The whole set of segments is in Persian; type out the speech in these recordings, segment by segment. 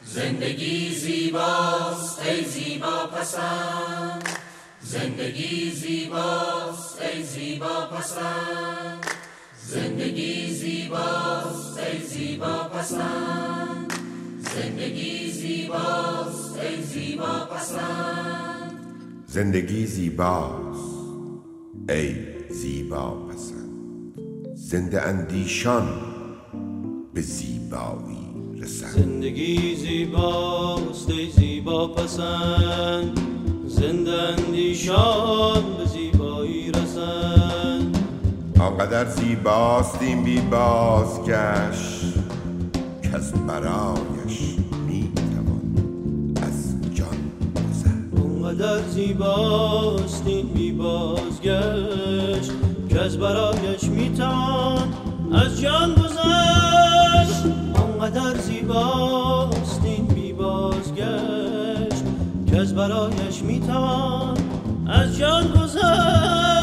زندگی زیباست ای زیبا پسند، زندگی زیباست ای زیبا پسند، زندگی زیباست ای زیبا پسند، زندگی زیباست ای زیبا پسند، زندگی زیباست ای زیبا پسند. زنده اندیشان به زیبایی رسند. زندگی زیباست ای زیبا پسند، زنده اندیشان به زیبایی رسند. آنقدر زیباست این بی بازگشت که از برایش میتوان از جان گذشت. آنقدر زیباست این بی بازگشت که از برایش میتوان از جان گذشت. آنقدر زیباست این بی بازگشت که از برایش میتوان از جان گذشت.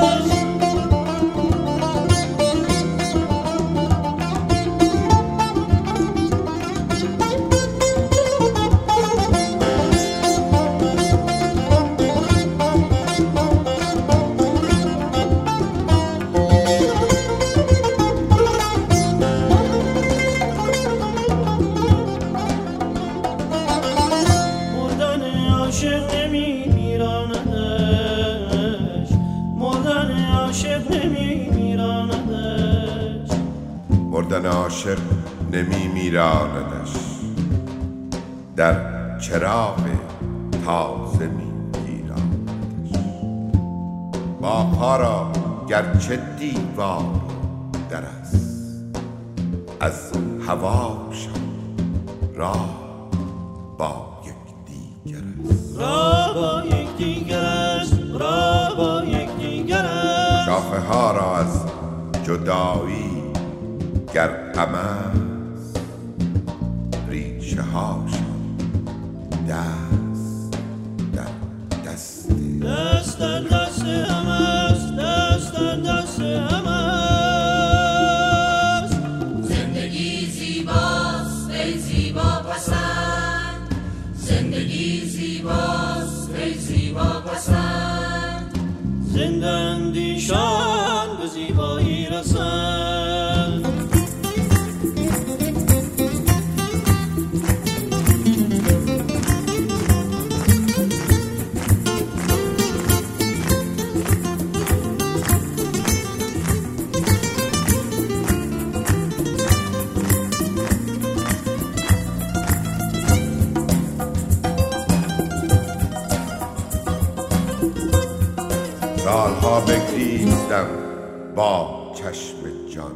مردن عاشق نمی میراندش، در چراغ تازه می گیراندش. باغ‌ها را گرچه دیوار در است، از هواشان راه با یکدیگر است. راه با یکدیگر است، راه با یکدیگر است. شاخه ها را از جدایی گر غم است، ریشه هاشان دست در دست دست در دست هم است، دست در دست هم است. زندگی زیباست ای زیبا پسند، زندگی زیباست ای زیبا پسند، زنده اندیشان به زیبایی رسند. سالها بگریستم با چشم جان،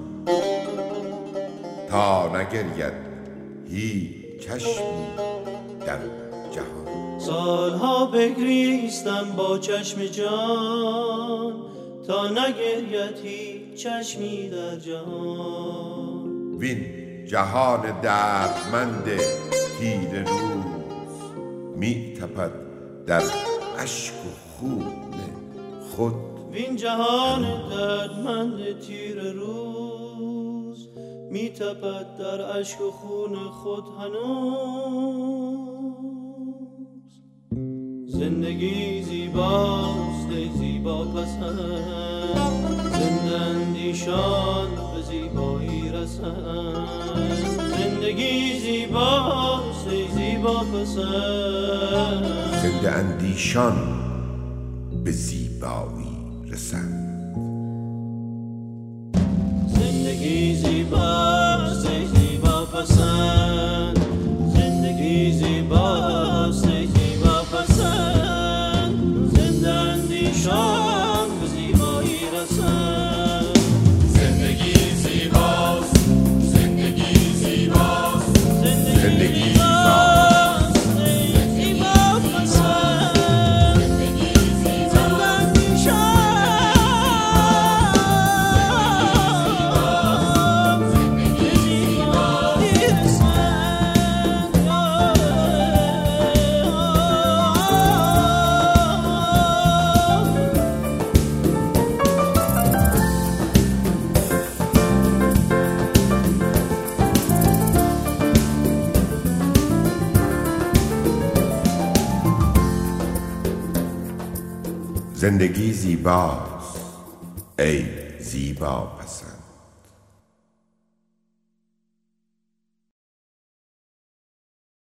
تا نگرید هیچ چشمی در جهان. سالها بگریستم با چشم جان، تا نگرید هیچ چشمی در جهان. وین جهان دردمند تیره روز می تپد در اشک و خون خود. وین جهان دردمند تیره روز می تپد در اشک و خون خود هنوز. زندگی زیباست ای زیبا پسند، زنده اندیشان به زیبایی رسند. زندگی زیباست ای زیبا پسند، زنده اندیشان به زیبایی رسند. زندگی زیباست ای زیبا پسند، زندگی زیباست ای زیبا پسند، زنده اندیشان به زیبایی رسند. زندگی زیباست، زندگی زیباست، زندگی زیبا پسند، زنده اندیشان زندگی زیباست ای زیبا پسند.